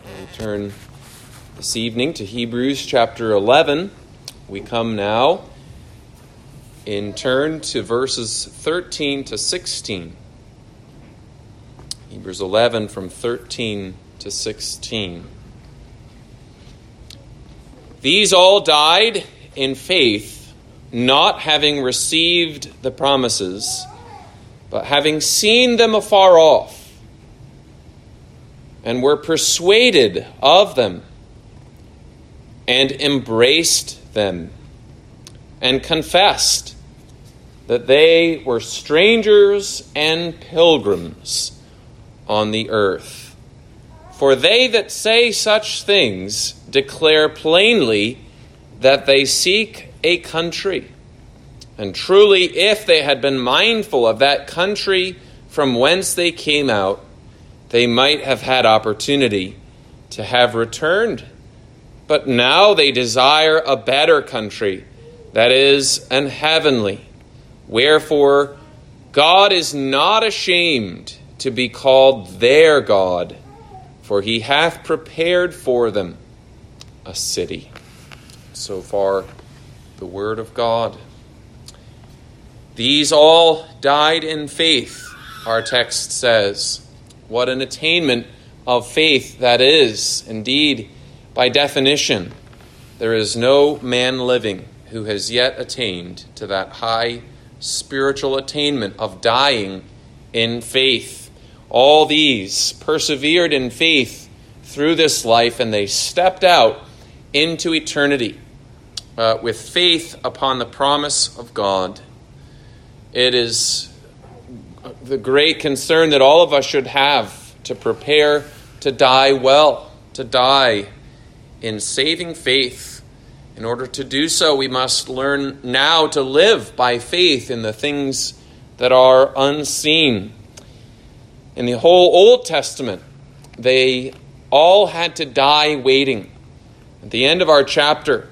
We turn this evening to Hebrews chapter 11. We come now in turn to verses 13 to 16. Hebrews 11 from 13 to 16. These all died in faith, not having received the promises, but having seen them afar off, and were persuaded of them, and embraced them, and confessed that they were strangers and pilgrims on the earth. For they that say such things declare plainly that they seek a country. And truly, if they had been mindful of that country from whence they came out, they might have had opportunity to have returned. But now they desire a better country, that is, an heavenly. Wherefore, God is not ashamed to be called their God, for he hath prepared for them a city. So far, the word of God. These all died in faith, our text says. What an attainment of faith that is. Indeed, by definition, there is no man living who has yet attained to that high spiritual attainment of dying in faith. All these persevered in faith through this life, and they stepped out into eternity with faith upon the promise of God. It is the great concern that all of us should have to prepare to die well, to die in saving faith. In order to do so, we must learn now to live by faith in the things that are unseen. In the whole Old Testament, they all had to die waiting. At the end of our chapter,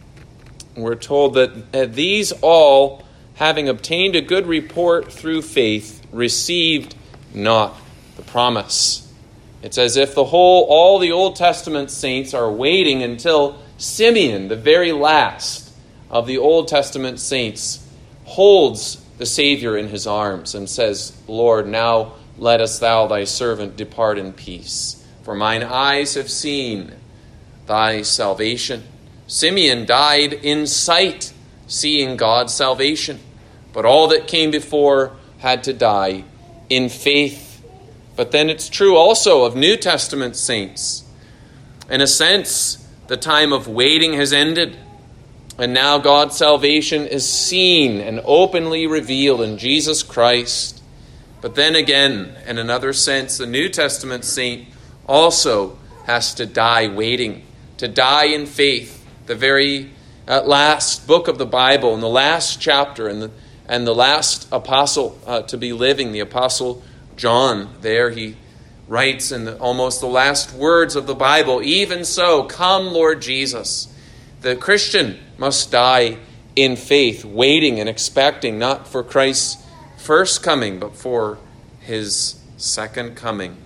we're told that these all, having obtained a good report through faith, received not the promise. It's as if all the Old Testament saints are waiting until Simeon, the very last of the Old Testament saints, holds the Savior in his arms and says, Lord, now lettest thou thy servant depart in peace, for mine eyes have seen thy salvation. Simeon died in sight, seeing God's salvation. But all that came before had to die in faith. But then it's true also of New Testament saints. In a sense, the time of waiting has ended. And now God's salvation is seen and openly revealed in Jesus Christ. But then again, in another sense, the New Testament saint also has to die waiting, to die in faith. The very last book of the Bible, in the last chapter, and the last apostle to be living, the apostle John, there he writes in almost the last words of the Bible, even so, come Lord Jesus. The Christian must die in faith, waiting and expecting, not for Christ's first coming, but for his second coming.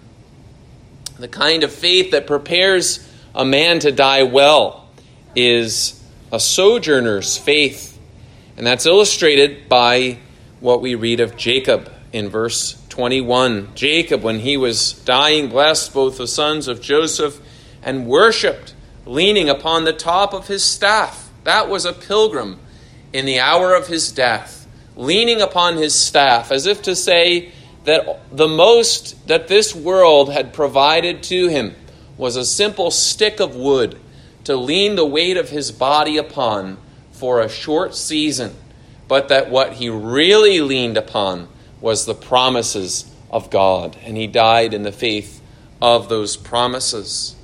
The kind of faith that prepares a man to die well is a sojourner's faith. And that's illustrated by what we read of Jacob in verse 21. Jacob, when he was dying, blessed both the sons of Joseph and worshipped, leaning upon the top of his staff. That was a pilgrim in the hour of his death, leaning upon his staff, as if to say that the most that this world had provided to him was a simple stick of wood to lean the weight of his body upon for a short season, but that what he really leaned upon was the promises of God, and he died in the faith of those promises.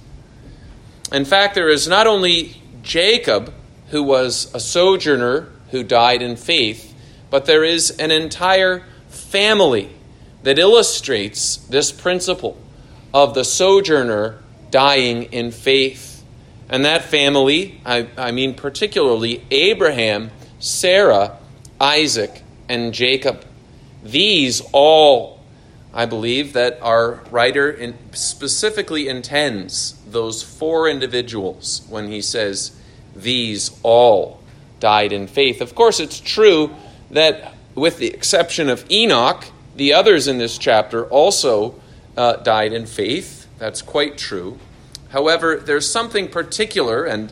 In fact, there is not only Jacob, who was a sojourner who died in faith, but there is an entire family that illustrates this principle of the sojourner dying in faith. And that family, I mean particularly Abraham, Sarah, Isaac, and Jacob. These all I believe that our writer specifically intends those 4 individuals when he says, these all died in faith. Of course, it's true that with the exception of Enoch, the others in this chapter also died in faith. That's quite true. However, there's something particular, and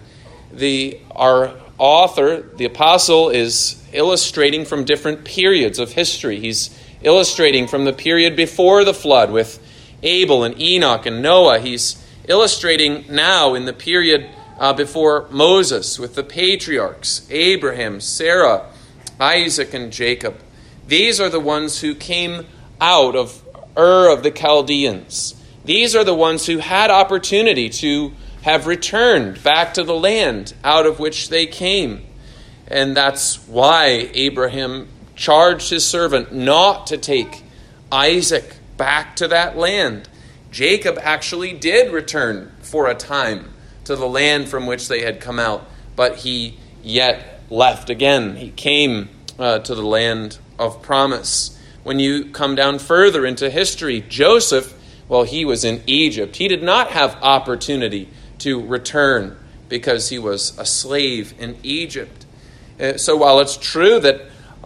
our author, the apostle, is illustrating from different periods of history. He's illustrating from the period before the flood with Abel and Enoch and Noah. He's illustrating now in the period before Moses with the patriarchs, Abraham, Sarah, Isaac, and Jacob. These are the ones who came out of Ur of the Chaldeans. These are the ones who had opportunity to have returned back to the land out of which they came. And that's why Abraham charged his servant not to take Isaac back to that land. Jacob actually did return for a time to the land from which they had come out, but he yet left again. He came to the land of promise. When you come down further into history, Joseph, well, he was in Egypt. He did not have opportunity to return because he was a slave in Egypt. So while it's true that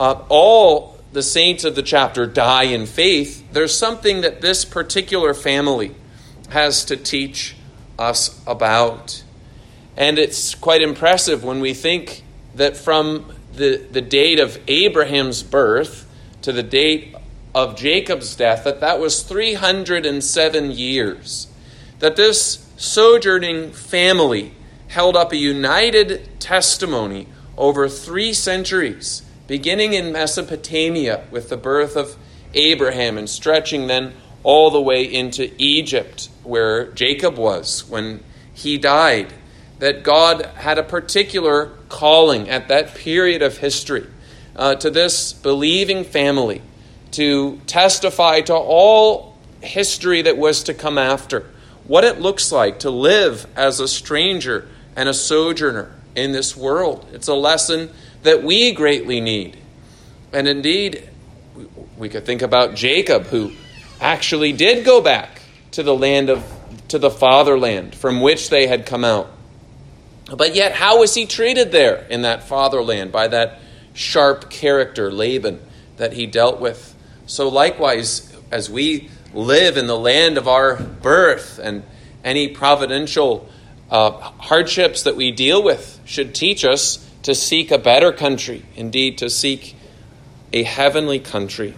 all the saints of the chapter die in faith, there's something that this particular family has to teach us about. And it's quite impressive when we think that from the date of Abraham's birth to the date of Jacob's death, that was 307 years. That this sojourning family held up a united testimony over 3 centuries, beginning in Mesopotamia with the birth of Abraham and stretching then all the way into Egypt, where Jacob was when he died. That God had a particular calling at that period of history to this believing family to testify to all history that was to come after, what it looks like to live as a stranger and a sojourner in this world. It's a lesson that we greatly need. And indeed, we could think about Jacob, who actually did go back to the fatherland from which they had come out. But yet, how was he treated there in that fatherland by that sharp character, Laban, that he dealt with? So likewise, as we live in the land of our birth, and any providential hardships that we deal with should teach us to seek a better country, indeed to seek a heavenly country.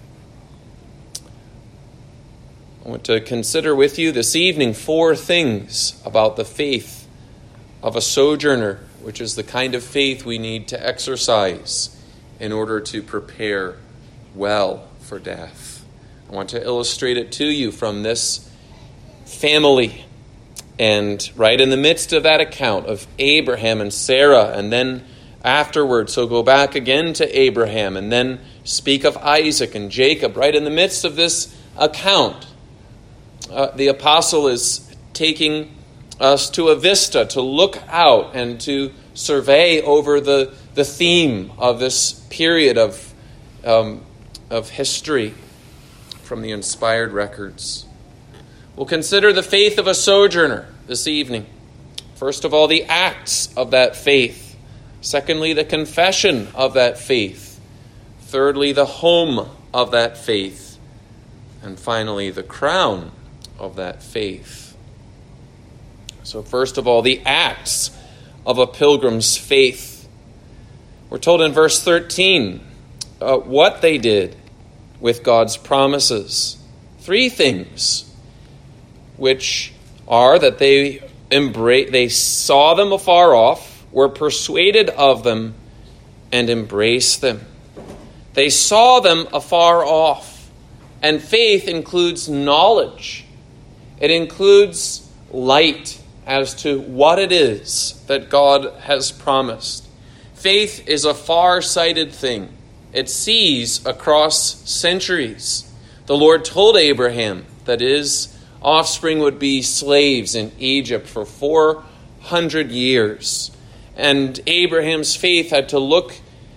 I want to consider with you this evening 4 things about the faith of a sojourner, which is the kind of faith we need to exercise in order to prepare well for death. I want to illustrate it to you from this family. And right in the midst of that account of Abraham and Sarah, and then afterwards, so go back again to Abraham, and then speak of Isaac and Jacob. Right in the midst of this account, the apostle is taking us to a vista, to look out and to survey over the theme of this period of history from the inspired records. We'll consider the faith of a sojourner this evening. First of all, the acts of that faith. Secondly, the confession of that faith. Thirdly, the home of that faith. And finally, the crown of that faith. So first of all, the acts of a pilgrim's faith. We're told in verse 13 what they did with God's promises. 3 things, which are that they saw them afar off, were persuaded of them, and embraced them. They saw them afar off. And faith includes knowledge. It includes light as to what it is that God has promised. Faith is a far-sighted thing. It sees across centuries. The Lord told Abraham that his offspring would be slaves in Egypt for 400 years. And Abraham's faith had to look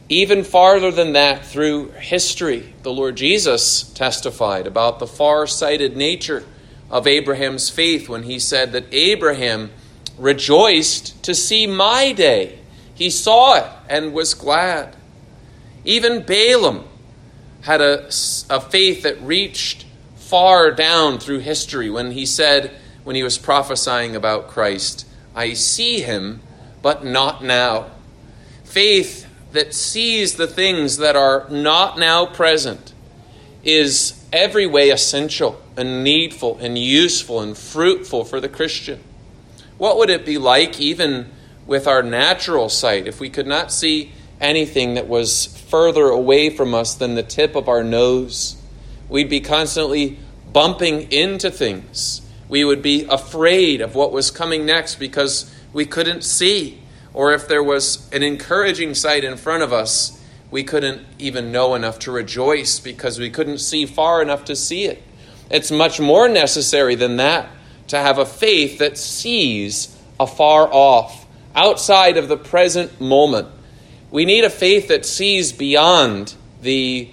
Even farther than that, through history, the Lord Jesus testified about the far-sighted nature of Abraham's faith when he said that Abraham rejoiced to see my day. He saw it and was glad. Even Balaam had a faith that reached far down through history when he said, when he was prophesying about Christ, I see him, but not now. Faith that sees the things that are not now present is every way essential and needful and useful and fruitful for the Christian. What would it be like even with our natural sight if we could not see anything that was further away from us than the tip of our nose? We'd be constantly bumping into things. We would be afraid of what was coming next because we couldn't see. Or if there was an encouraging sight in front of us, we couldn't even know enough to rejoice because we couldn't see far enough to see it. It's much more necessary than that to have a faith that sees afar off, outside of the present moment. We need a faith that sees beyond the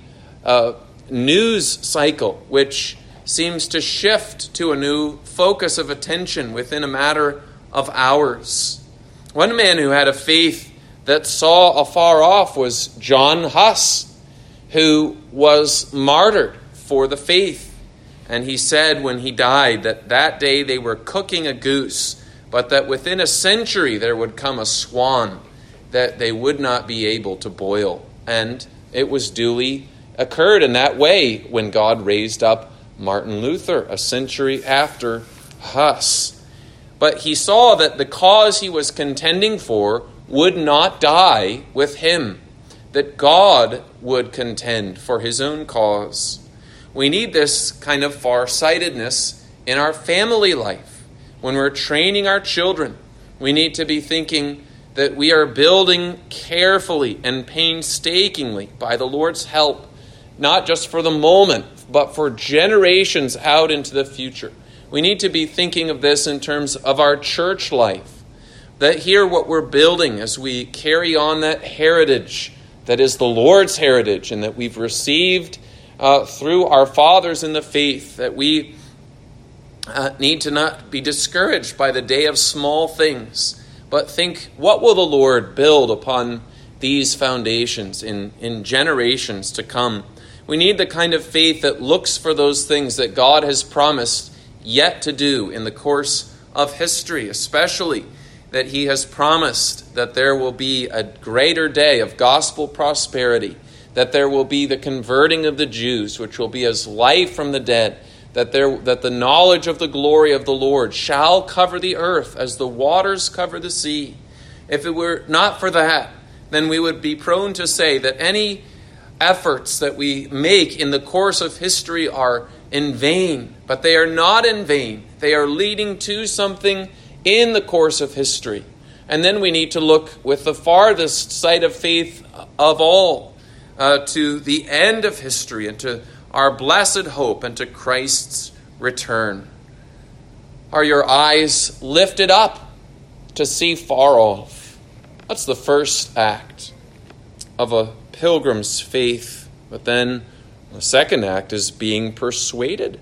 news cycle, which seems to shift to a new focus of attention within a matter of hours. One man who had a faith that saw afar off was John Huss, who was martyred for the faith. And he said when he died that day they were cooking a goose, but that within a century there would come a swan that they would not be able to boil. And it was duly occurred in that way when God raised up Martin Luther a century after Huss. But he saw that the cause he was contending for would not die with him, that God would contend for his own cause. We need this kind of far-sightedness in our family life. When we're training our children, we need to be thinking that we are building carefully and painstakingly by the Lord's help, not just for the moment, but for generations out into the future. We need to be thinking of this in terms of our church life, that here what we're building as we carry on that heritage that is the Lord's heritage and that we've received through our fathers in the faith, that we need to not be discouraged by the day of small things, but think, what will the Lord build upon these foundations in generations to come? We need the kind of faith that looks for those things that God has promised yet to do in the course of history, especially that he has promised that there will be a greater day of gospel prosperity, that there will be the converting of the Jews, which will be as life from the dead, that the knowledge of the glory of the Lord shall cover the earth as the waters cover the sea. If it were not for that, then we would be prone to say that any efforts that we make in the course of history are in vain, but they are not in vain. They are leading to something in the course of history. And then we need to look with the farthest sight of faith of all to the end of history and to our blessed hope and to Christ's return. Are your eyes lifted up to see far off? That's the first act of a pilgrim's faith. But then the second act is being persuaded.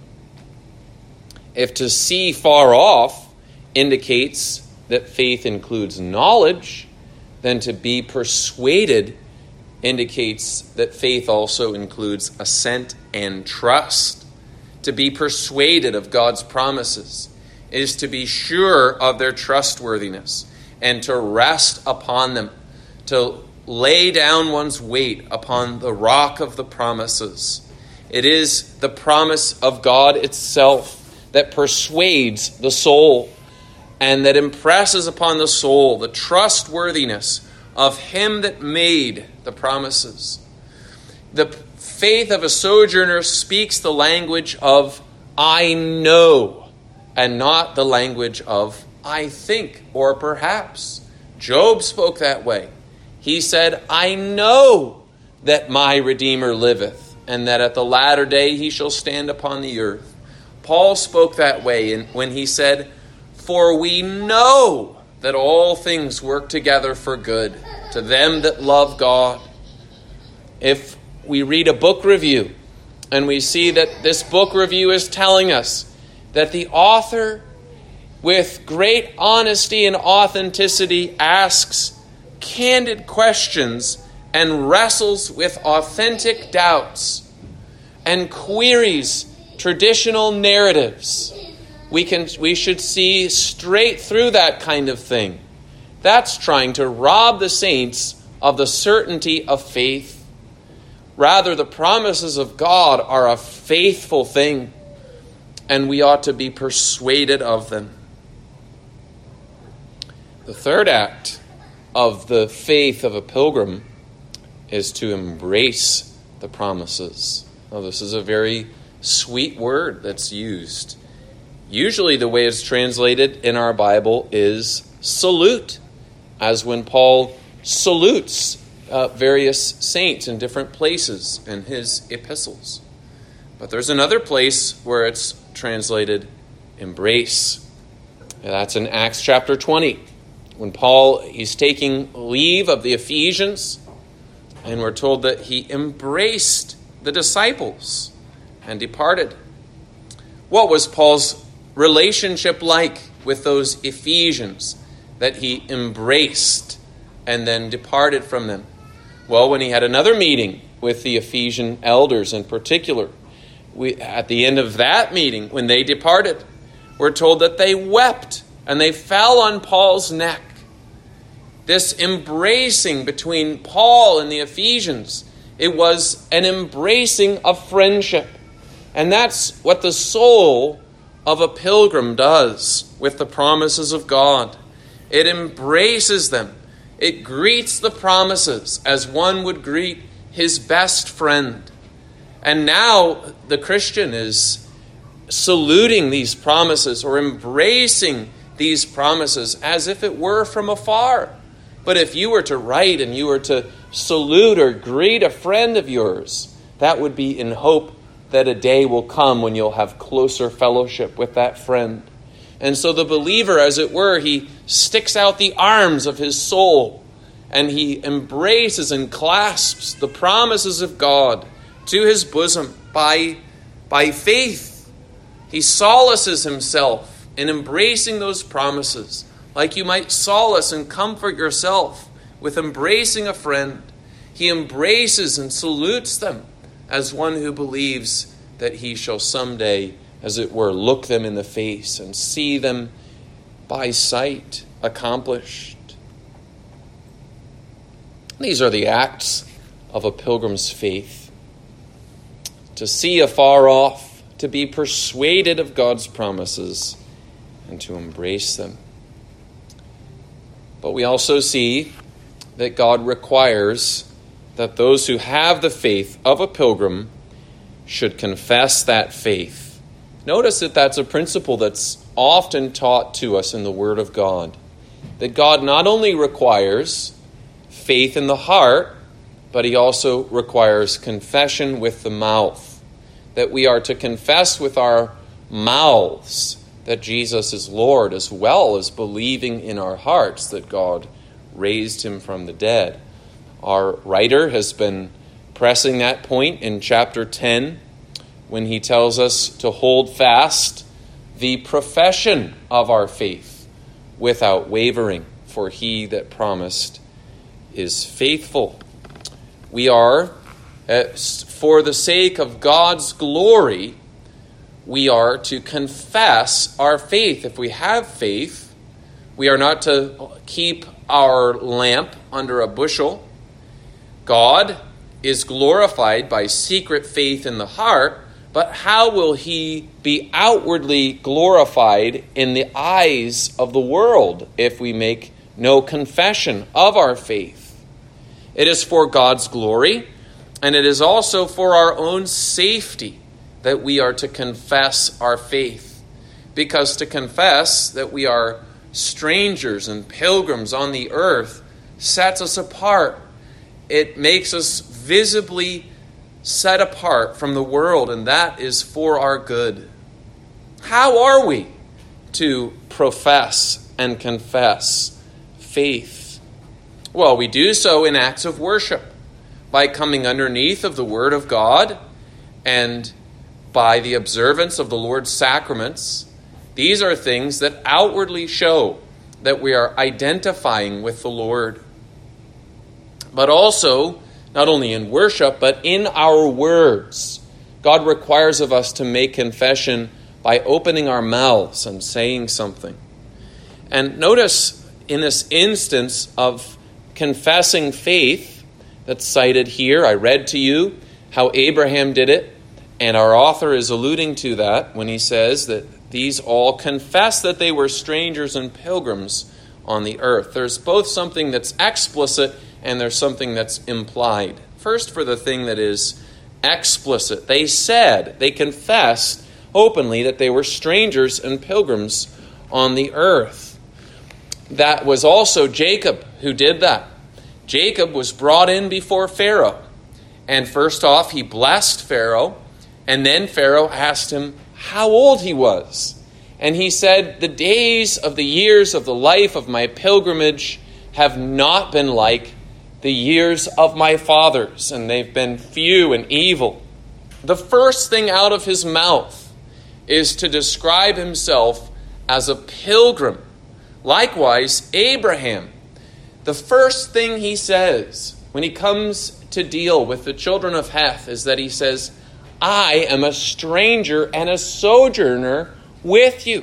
If to see far off indicates that faith includes knowledge, then to be persuaded indicates that faith also includes assent and trust. To be persuaded of God's promises is to be sure of their trustworthiness and to rest upon them, to lay down one's weight upon the rock of the promises. It is the promise of God itself that persuades the soul and that impresses upon the soul the trustworthiness of him that made the promises. The faith of a sojourner speaks the language of I know and not the language of I think or perhaps. Job spoke that way. He said, I know that my Redeemer liveth, and that at the latter day he shall stand upon the earth. Paul spoke that way when he said, for we know that all things work together for good to them that love God. If we read a book review and we see that this book review is telling us that the author, with great honesty and authenticity, asks candid questions and wrestles with authentic doubts and queries traditional narratives, we should see straight through that kind of thing. That's trying to rob the saints of the certainty of faith. Rather, the promises of God are a faithful thing, and we ought to be persuaded of them. The third act of the faith of a pilgrim is to embrace the promises. Now, this is a very sweet word that's used. Usually the way it's translated in our Bible is salute, as when Paul salutes various saints in different places in his epistles. But there's another place where it's translated embrace. And that's in Acts chapter 20, when he's taking leave of the Ephesians, and we're told that he embraced the disciples and departed. What was Paul's relationship like with those Ephesians that he embraced and then departed from them? Well, when he had another meeting with the Ephesian elders in particular, at the end of that meeting, when they departed, we're told that they wept and they fell on Paul's neck. This embracing between Paul and the Ephesians, it was an embracing of friendship. And that's what the soul of a pilgrim does with the promises of God. It embraces them. It greets the promises as one would greet his best friend. And now the Christian is saluting these promises or embracing these promises as if it were from afar. But if you were to write and you were to salute or greet a friend of yours, that would be in hope that a day will come when you'll have closer fellowship with that friend. And so the believer, as it were, he sticks out the arms of his soul and he embraces and clasps the promises of God to his bosom by faith. He solaces himself in embracing those promises, like you might solace and comfort yourself with embracing a friend. He embraces and salutes them as one who believes that he shall someday, as it were, look them in the face and see them by sight accomplished. These are the acts of a pilgrim's faith. To see afar off, to be persuaded of God's promises, and to embrace them. But we also see that God requires that those who have the faith of a pilgrim should confess that faith. Notice that that's a principle that's often taught to us in the Word of God. That God not only requires faith in the heart, but he also requires confession with the mouth. That we are to confess with our mouths that Jesus is Lord, as well as believing in our hearts that God raised him from the dead. Our writer has been pressing that point in chapter 10 when he tells us to hold fast the profession of our faith without wavering, for he that promised is faithful. We are, for the sake of God's glory, we are to confess our faith. If we have faith, we are not to keep our lamp under a bushel. God is glorified by secret faith in the heart, but how will he be outwardly glorified in the eyes of the world if we make no confession of our faith? It is for God's glory, and it is also for our own safety that we are to confess our faith. Because to confess that we are strangers and pilgrims on the earth sets us apart. It makes us visibly set apart from the world, and that is for our good. How are we to profess and confess faith? Well, we do so in acts of worship, by coming underneath of the Word of God and by the observance of the Lord's sacraments. These are things that outwardly show that we are identifying with the Lord. But also, not only in worship, but in our words. God requires of us to make confession by opening our mouths and saying something. And notice in this instance of confessing faith that's cited here, I read to you how Abraham did it, and our author is alluding to that when he says that these all confess that they were strangers and pilgrims on the earth. There's both something that's explicit and there's something that's implied. First, for the thing that is explicit. They confessed openly that they were strangers and pilgrims on the earth. That was also Jacob who did that. Jacob was brought in before Pharaoh. And first off, he blessed Pharaoh. And then Pharaoh asked him how old he was. And he said, the days of the years of the life of my pilgrimage have not been like the years of my fathers, and they've been few and evil. The first thing out of his mouth is to describe himself as a pilgrim. Likewise, Abraham, the first thing he says when he comes to deal with the children of Heth is that he says, I am a stranger and a sojourner with you.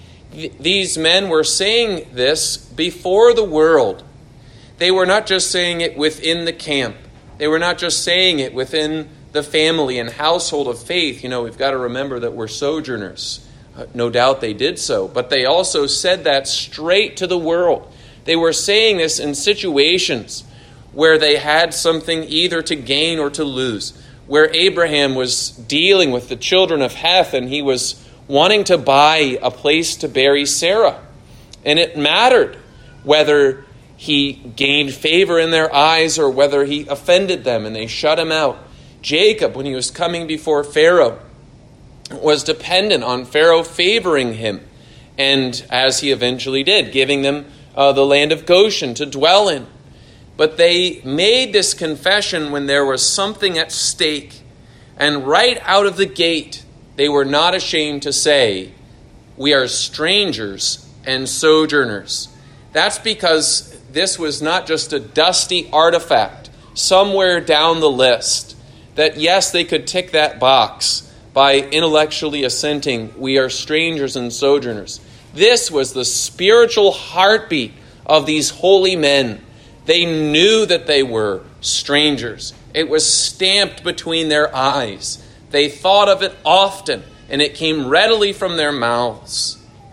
These men were saying this before the world. They were not just saying it within the camp. They were not just saying it within the family and household of faith. You know, we've got to remember that we're sojourners. No doubt they did so. But they also said that straight to the world. They were saying this in situations where they had something either to gain or to lose. Where Abraham was dealing with the children of Heth and he was wanting to buy a place to bury Sarah. And it mattered whether he gained favor in their eyes or whether he offended them and they shut him out. Jacob, when he was coming before Pharaoh, was dependent on Pharaoh favoring him. And as he eventually did, giving them the land of Goshen to dwell in. But they made this confession when there was something at stake. And right out of the gate, they were not ashamed to say, we are strangers and sojourners. That's because this was not just a dusty artifact somewhere down the list. That yes, they could tick that box by intellectually assenting, we are strangers and sojourners. This was the spiritual heartbeat of these holy men. They knew that they were strangers. It was stamped between their eyes. They thought of it often, and it came readily from their mouths.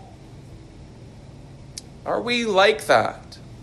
Are we like that?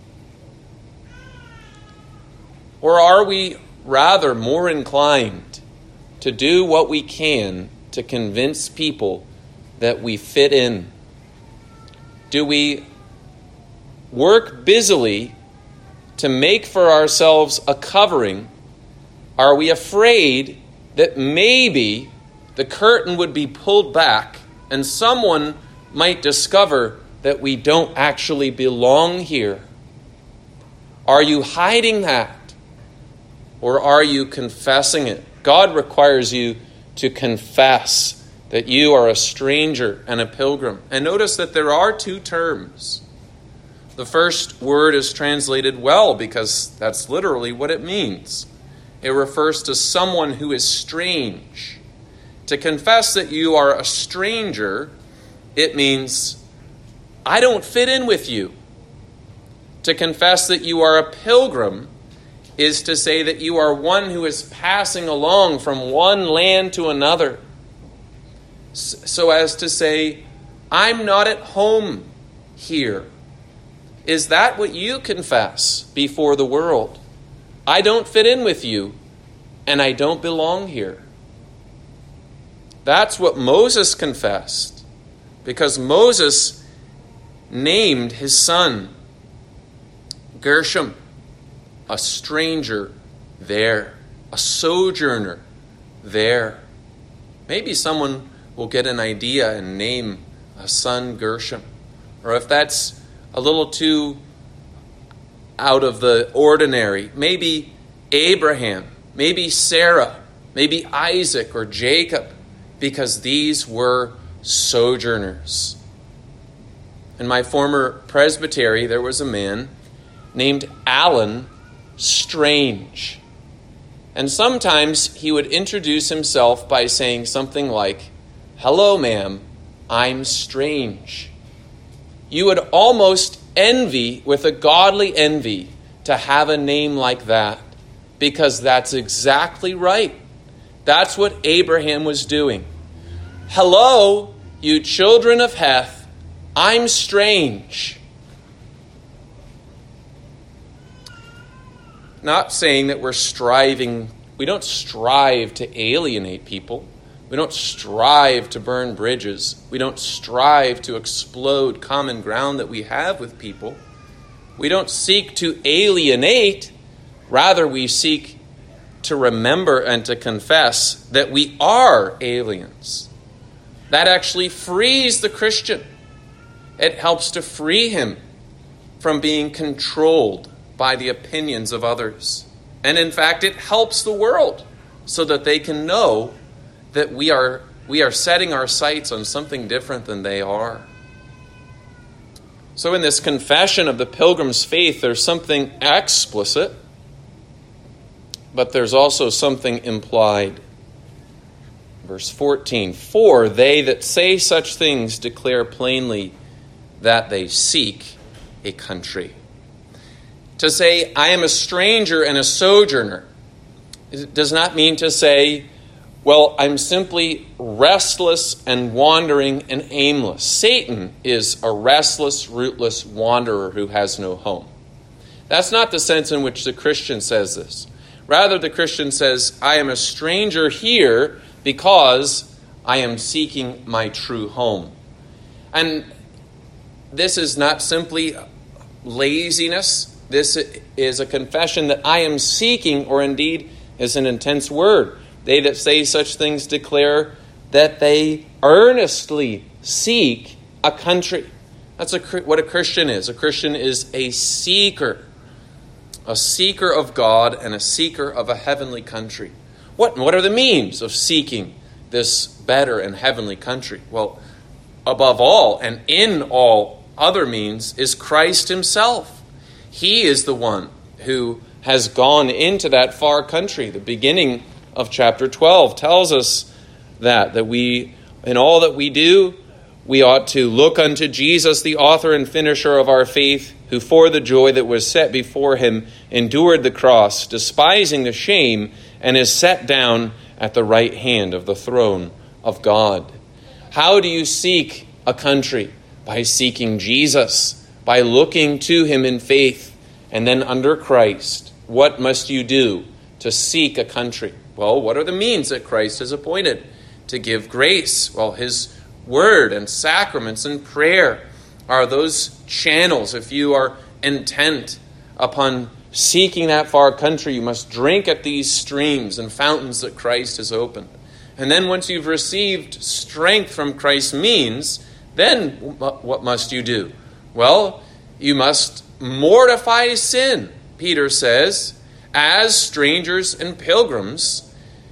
Or are we rather more inclined to do what we can to convince people that we fit in? Do we work busily to make for ourselves a covering? Are we afraid that maybe the curtain would be pulled back and someone might discover that we don't actually belong here? Are you hiding that? Or are you confessing it? God requires you to confess that you are a stranger and a pilgrim. And notice that there are two terms. The first word is translated well because that's literally what it means. It refers to someone who is strange. To confess that you are a stranger, it means, I don't fit in with you. To confess that you are a pilgrim is to say that you are one who is passing along from one land to another. So as to say, I'm not at home here. Is that what you confess before the world? I don't fit in with you, and I don't belong here. That's what Moses confessed, because Moses named his son Gershom, a stranger there, a sojourner there. Maybe someone will get an idea and name a son Gershom. Or if that's a little too out of the ordinary. Maybe Abraham, maybe Sarah, maybe Isaac or Jacob, because these were sojourners. In my former presbytery, there was a man named Alan Strange. And sometimes he would introduce himself by saying something like, "Hello, ma'am, I'm strange." You would almost envy, with a godly envy, to have a name like that, because that's exactly right. That's what Abraham was doing. "Hello, you children of Heth, I'm strange." Not saying that we don't strive to alienate people. We don't strive to burn bridges. We don't strive to explode common ground that we have with people. We don't seek to alienate. Rather, we seek to remember and to confess that we are aliens. That actually frees the Christian. It helps to free him from being controlled by the opinions of others. And in fact, it helps the world so that they can know that we are setting our sights on something different than they are. So in this confession of the pilgrim's faith, there's something explicit, but there's also something implied. Verse 14, "For they that say such things declare plainly that they seek a country." To say, "I am a stranger and a sojourner," it does not mean to say, "Well, I'm simply restless and wandering and aimless." Satan is a restless, rootless wanderer who has no home. That's not the sense in which the Christian says this. Rather, the Christian says, "I am a stranger here because I am seeking my true home." And this is not simply laziness. This is a confession that I am seeking, or indeed is an intense word. They that say such things declare that they earnestly seek a country. That's what a Christian is. A Christian is a seeker of God and a seeker of a heavenly country. What are the means of seeking this better and heavenly country? Well, above all and in all other means is Christ himself. He is the one who has gone into that far country. The beginning of chapter 12 tells us that we, in all that we do, we ought to look unto Jesus, the author and finisher of our faith, who for the joy that was set before him endured the cross, despising the shame, and is set down at the right hand of the throne of God. How do you seek a country? By seeking Jesus, by looking to him in faith, and then under Christ. What must you do to seek a country? Well, what are the means that Christ has appointed to give grace? Well, his word and sacraments and prayer are those channels. If you are intent upon seeking that far country, you must drink at these streams and fountains that Christ has opened. And then once you've received strength from Christ's means, then what must you do? Well, you must mortify sin, Peter says, as strangers and pilgrims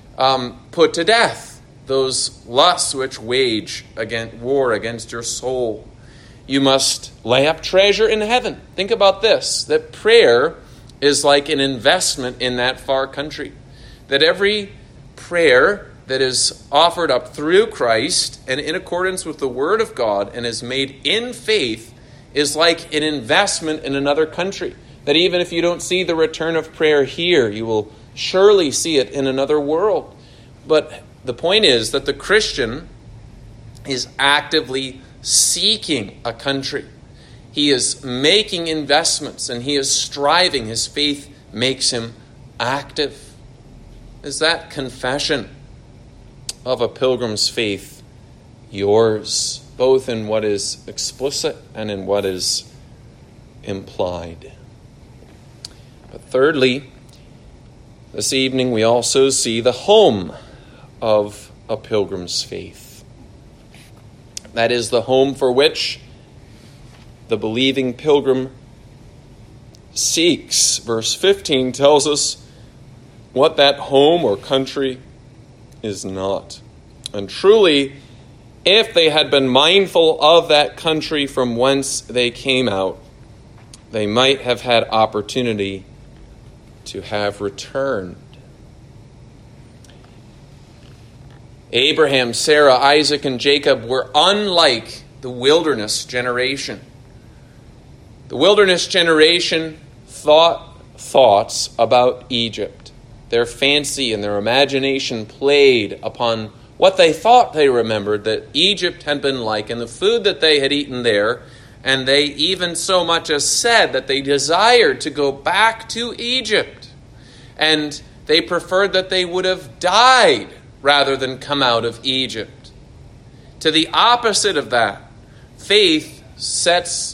put to death those lusts which wage war against your soul. You must lay up treasure in heaven. Think about this, that prayer is like an investment in that far country. That every prayer that is offered up through Christ and in accordance with the Word of God and is made in faith is like an investment in another country. That even if you don't see the return of prayer here, you will surely see it in another world. But the point is that the Christian is actively seeking a country. He is making investments and he is striving. His faith makes him active. Is that confession of a pilgrim's faith yours, both in what is explicit and in what is implied? But thirdly, this evening we also see the home of a pilgrim's faith. That is the home for which the believing pilgrim seeks. Verse 15 tells us what that home or country is not. And truly, if they had been mindful of that country from whence they came out, they might have had opportunity to have returned. Abraham, Sarah, Isaac, and Jacob were unlike the wilderness generation. The wilderness generation thought thoughts about Egypt. Their fancy and their imagination played upon what they thought they remembered that Egypt had been like and the food that they had eaten there, and they even so much as said that they desired to go back to Egypt. And they preferred that they would have died rather than come out of Egypt. To the opposite of that, faith sets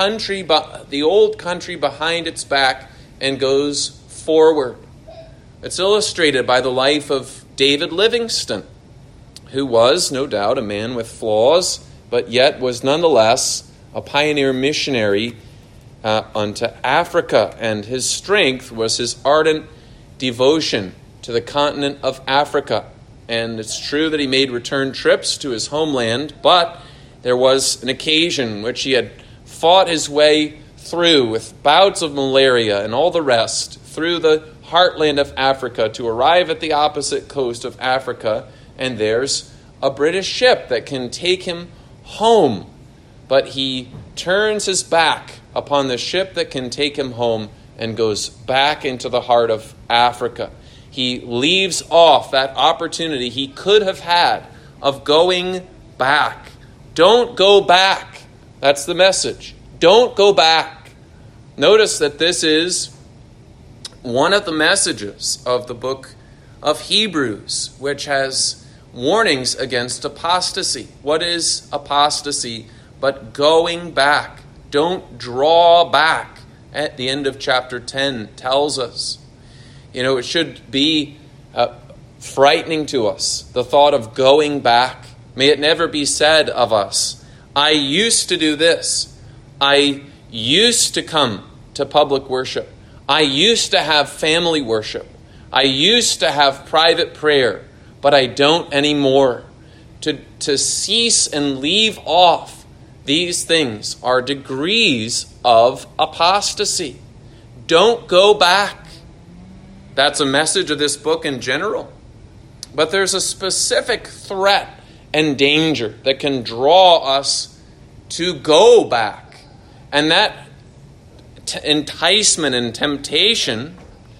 the old country behind its back and goes forward. It's illustrated by the life of David Livingstone, who was, no doubt, a man with flaws, but yet was nonetheless a pioneer missionary unto Africa. And his strength was his ardent devotion to the continent of Africa. And it's true that he made return trips to his homeland, but there was an occasion which he had fought his way through with bouts of malaria and all the rest through the heartland of Africa to arrive at the opposite coast of Africa, and there's a British ship that can take him home. But he turns his back upon the ship that can take him home and goes back into the heart of Africa. He leaves off that opportunity he could have had of going back. Don't go back. That's the message. Don't go back. Notice that this is one of the messages of the book of Hebrews, which has warnings against apostasy. What is apostasy but going back? Don't draw back. At the end of chapter 10 tells us. It should be frightening to us, the thought of going back. May it never be said of us, I used to do this. I used to come to public worship. I used to have family worship. I used to have private prayer, but I don't anymore. To cease and leave off these things are degrees of apostasy. Don't go back. That's a message of this book in general. But there's a specific threat and danger that can draw us to go back. And that enticement and temptation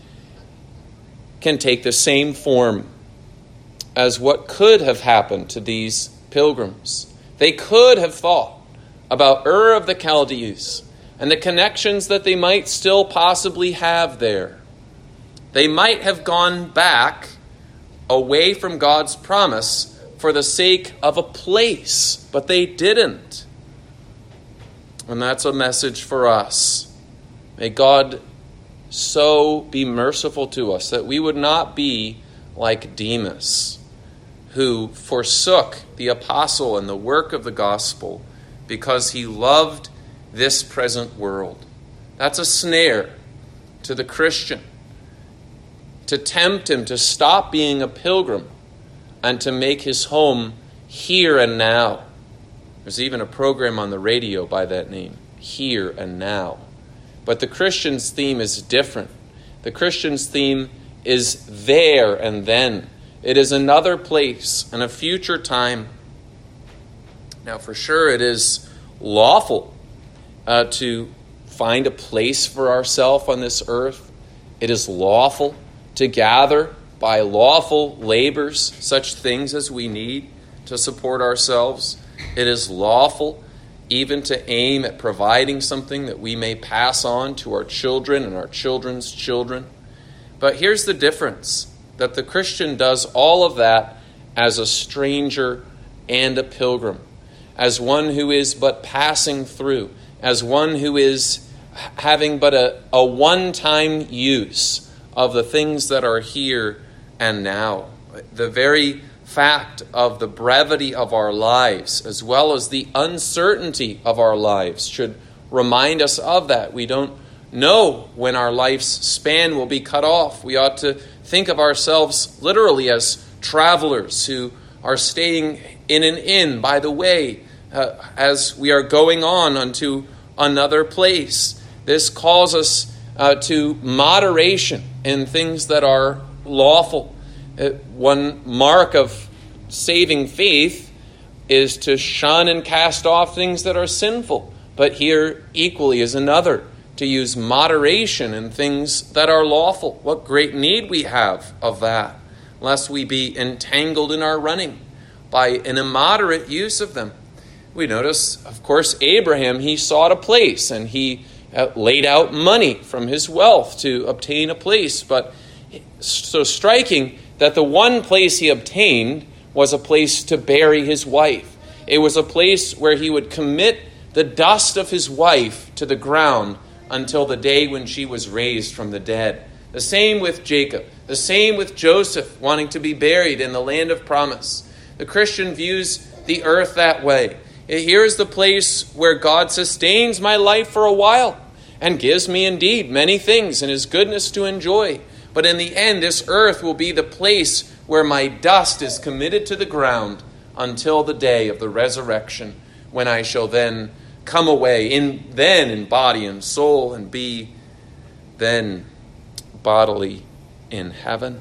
can take the same form as what could have happened to these pilgrims. They could have thought about Ur of the Chaldees and the connections that they might still possibly have there. They might have gone back away from God's promise for the sake of a place, but they didn't. And that's a message for us. May God so be merciful to us that we would not be like Demas, who forsook the apostle and the work of the gospel because he loved this present world. That's a snare to the Christian, to tempt him to stop being a pilgrim and to make his home here and now. There's even a program on the radio by that name, Here and Now. But the Christian's theme is different. The Christian's theme is there and then. It is another place and a future time. Now, for sure, it is lawful to find a place for ourselves on this earth. It is lawful to gather by lawful labors such things as we need to support ourselves. It is lawful even to aim at providing something that we may pass on to our children and our children's children. But here's the difference, that the Christian does all of that as a stranger and a pilgrim, as one who is but passing through, as one who is having but a one-time use of the things that are here and now. The very fact of the brevity of our lives, as well as the uncertainty of our lives, should remind us of that. We don't know when our life's span will be cut off. We ought to think of ourselves literally as travelers who are staying in an inn by the way as we are going on unto another place. This calls us to moderation in things that are lawful. One mark of saving faith is to shun and cast off things that are sinful. But here equally is another, to use moderation in things that are lawful. What great need we have of that, lest we be entangled in our running by an immoderate use of them. We notice, of course, Abraham, he sought a place and he laid out money from his wealth to obtain a place. But so striking that the one place he obtained was a place to bury his wife. It was a place where he would commit the dust of his wife to the ground until the day when she was raised from the dead. The same with Jacob. The same with Joseph wanting to be buried in the land of promise. The Christian views the earth that way. Here is the place where God sustains my life for a while and gives me indeed many things in his goodness to enjoy. But in the end, this earth will be the place where my dust is committed to the ground until the day of the resurrection, when I shall then come away in body and soul and be then bodily in heaven.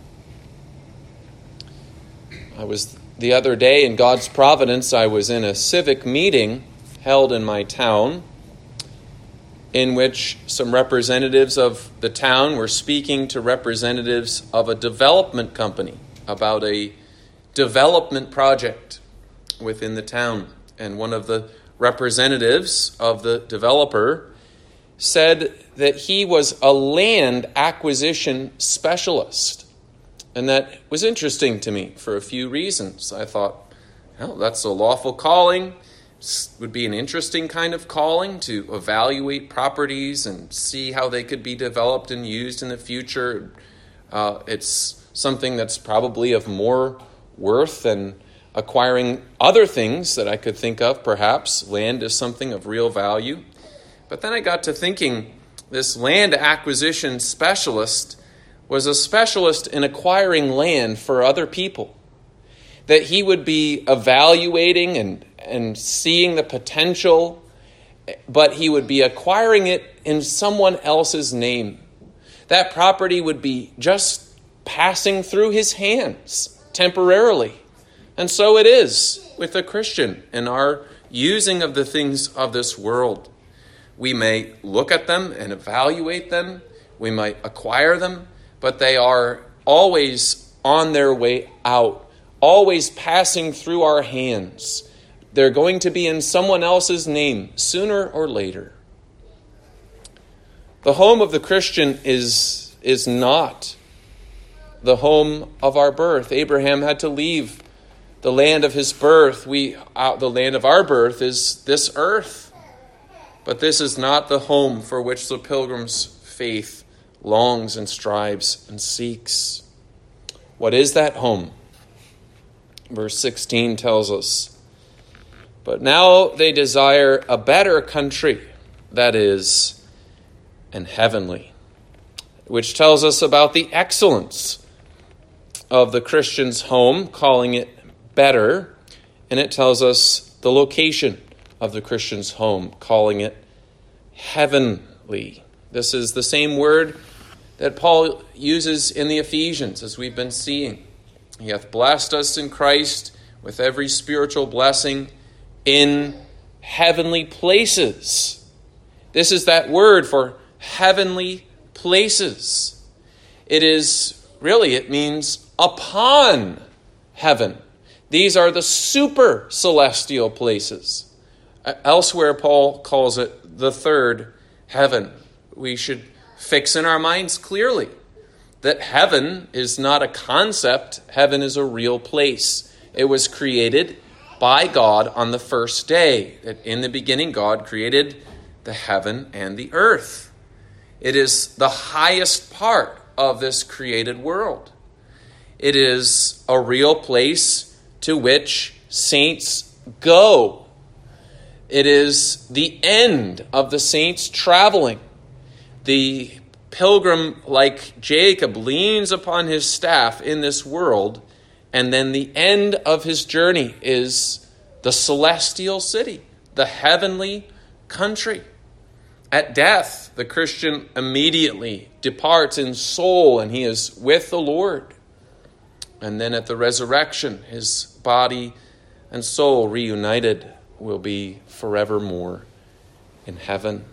The other day in God's providence, I was in a civic meeting held in my town in which some representatives of the town were speaking to representatives of a development company about a development project within the town. And one of the representatives of the developer said that he was a land acquisition specialist. And that was interesting to me for a few reasons. I thought, well, that's a lawful calling. It would be an interesting kind of calling to evaluate properties and see how they could be developed and used in the future. It's something that's probably of more worth than acquiring other things that I could think of, perhaps. Land is something of real value. But then I got to thinking, this land acquisition specialist was a specialist in acquiring land for other people. That he would be evaluating and seeing the potential, but he would be acquiring it in someone else's name. That property would be just passing through his hands temporarily. And so it is with a Christian in our using of the things of this world. We may look at them and evaluate them. We might acquire them, but they are always on their way out, always passing through our hands. They're going to be in someone else's name sooner or later. The home of the Christian is not the home of our birth. Abraham had to leave the land of his birth. The land of our birth is this earth. But this is not the home for which the pilgrim's faith longs and strives and seeks. What is that home? Verse 16 tells us, but now they desire a better country, that is, and heavenly, which tells us about the excellence of the Christian's home, calling it better, and it tells us the location of the Christian's home, calling it heavenly. This is the same word that Paul uses in the Ephesians, as we've been seeing. He hath blessed us in Christ with every spiritual blessing in heavenly places. This is that word for heavenly places. It means upon heaven. These are the super celestial places. Elsewhere, Paul calls it the third heaven. We should fix in our minds clearly that heaven is not a concept. Heaven is a real place. It was created by God on the first day. In the beginning, God created the heaven and the earth. It is the highest part of this created world. It is a real place to which saints go. It is the end of the saints traveling. The pilgrim, like Jacob, leans upon his staff in this world, and then the end of his journey is the celestial city, the heavenly country. At death, the Christian immediately departs in soul, and he is with the Lord. And then at the resurrection, his body and soul reunited will be forevermore in heaven.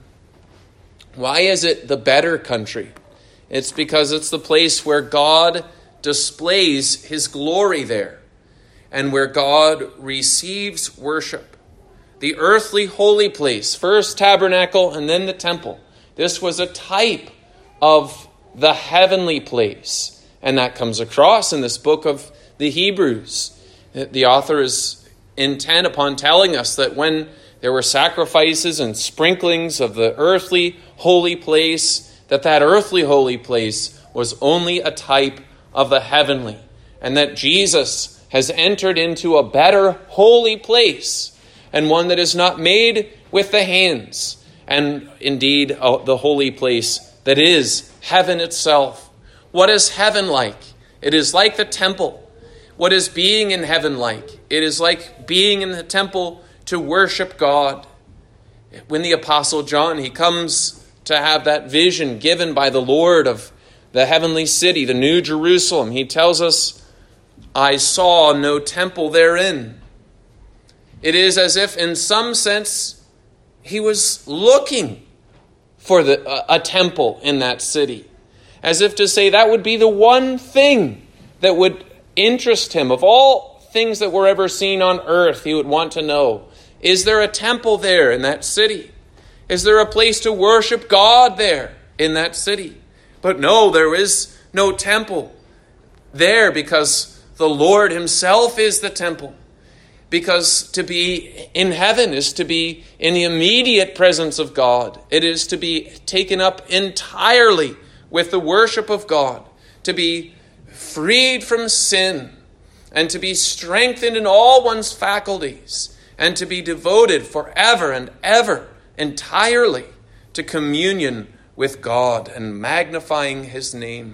Why is it the better country? It's because it's the place where God displays his glory there, and where God receives worship. The earthly holy place, first tabernacle and then the temple. This was a type of the heavenly place. And that comes across in this book of the Hebrews. The author is intent upon telling us that when there were sacrifices and sprinklings of the earthly holy place, that earthly holy place was only a type of the heavenly. And that Jesus has entered into a better holy place, and one that is not made with the hands, and indeed the holy place that is heaven itself. What is heaven like? It is like the temple. What is being in heaven like? It is like being in the temple to worship God. When the Apostle John, he comes to have that vision given by the Lord of the heavenly city, the New Jerusalem, he tells us, I saw no temple therein. It is as if, in some sense, he was looking for a temple in that city. As if to say that would be the one thing that would interest him. Of all things that were ever seen on earth, he would want to know, is there a temple there in that city? Is there a place to worship God there in that city? But no, there is no temple there, because the Lord himself is the temple. Because to be in heaven is to be in the immediate presence of God. It is to be taken up entirely with the worship of God, to be freed from sin, and to be strengthened in all one's faculties, and to be devoted forever and ever entirely to communion with God and magnifying his name.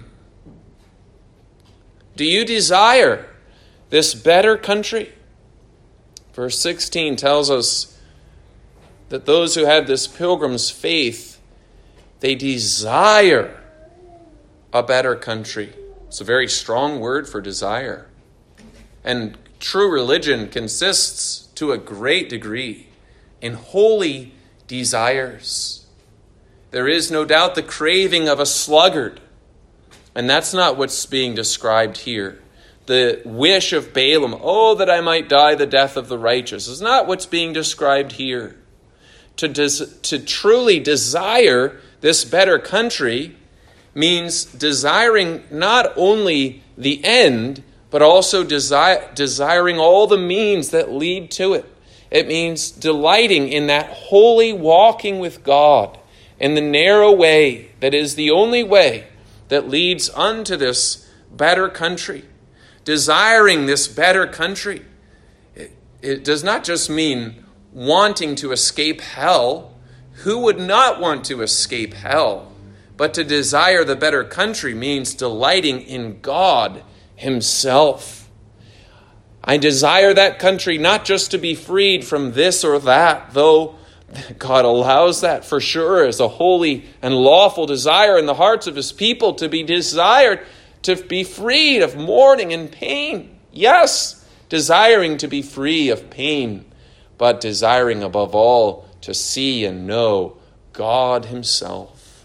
Do you desire this better country? Verse 16 tells us that those who had this pilgrim's faith, they desire a better country. It's a very strong word for desire. And true religion consists to a great degree in holy desires. There is no doubt the craving of a sluggard, and that's not what's being described here. The wish of Balaam, oh, that I might die the death of the righteous, is not what's being described here. To truly desire this better country means desiring not only the end, but also desiring all the means that lead to it. It means delighting in that holy walking with God in the narrow way that is the only way that leads unto this better country. Desiring this better country, it does not just mean wanting to escape hell. Who would not want to escape hell? But to desire the better country means delighting in God himself. I desire that country not just to be freed from this or that, though God allows that for sure as a holy and lawful desire in the hearts of his people, to be desired to be freed of mourning and pain. Yes, desiring to be free of pain, but desiring above all to see and know God himself.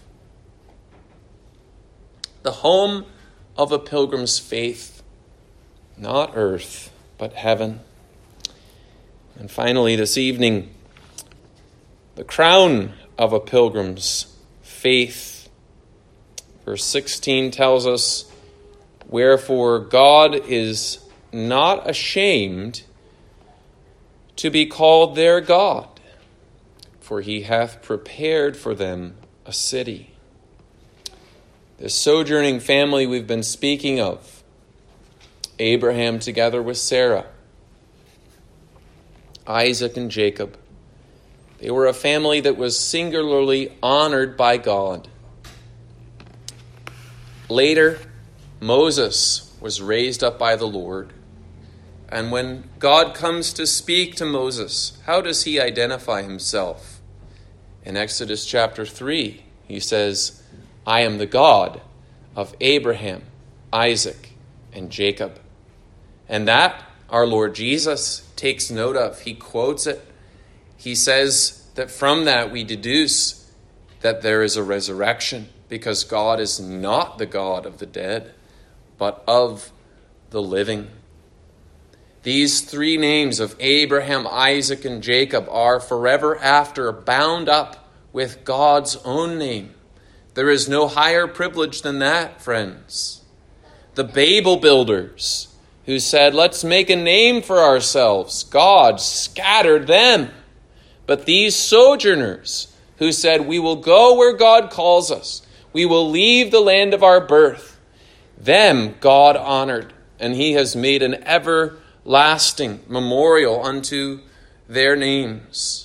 The home of a pilgrim's faith, not earth, but heaven. And finally, this evening, the crown of a pilgrim's faith. Verse 16 tells us, wherefore God is not ashamed to be called their God, for he hath prepared for them a city. This sojourning family we've been speaking of, Abraham together with Sarah, Isaac and Jacob, they were a family that was singularly honored by God. Later, Moses was raised up by the Lord. And when God comes to speak to Moses, how does he identify himself? In Exodus chapter 3, he says, I am the God of Abraham, Isaac, and Jacob. And that our Lord Jesus takes note of. He quotes it. He says that from that we deduce that there is a resurrection, because God is not the God of the dead, but of the living. These three names of Abraham, Isaac, and Jacob are forever after bound up with God's own name. There is no higher privilege than that, friends. The Babel builders who said, let's make a name for ourselves, God scattered them. But these sojourners who said, we will go where God calls us, we will leave the land of our birth, them God honored, and he has made an everlasting memorial unto their names.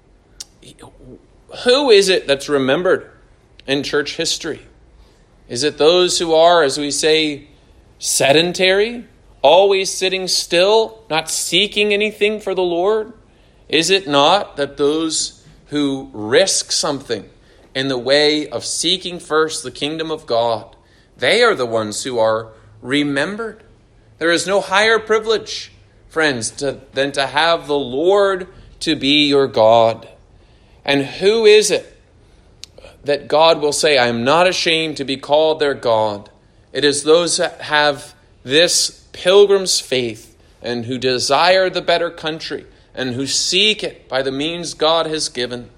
Who is it that's remembered in church history? Is it those who are, as we say, sedentary, always sitting still, not seeking anything for the Lord? Is it not that those who risk something in the way of seeking first the kingdom of God, they are the ones who are remembered? There is no higher privilege, friends, than to have the Lord to be your God. And who is it that God will say, I am not ashamed to be called their God? It is those that have this pilgrim's faith and who desire the better country and who seek it by the means God has given.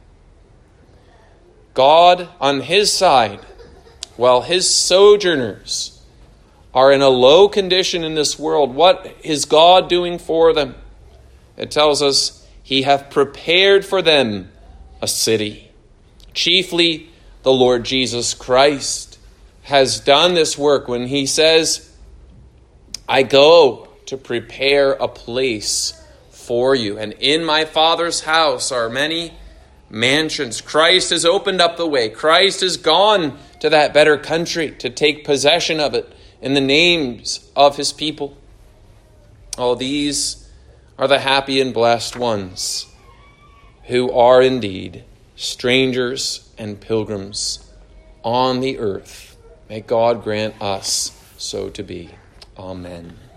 God, on his side, while his sojourners are in a low condition in this world, what is God doing for them? It tells us, he hath prepared for them a city. Chiefly, the Lord Jesus Christ has done this work when he says, I go to prepare a place for you. And in my Father's house are many mansions. Christ has opened up the way. Christ has gone to that better country to take possession of it in the names of his people. Oh, these are the happy and blessed ones who are indeed strangers and pilgrims on the earth. May God grant us so to be. Amen.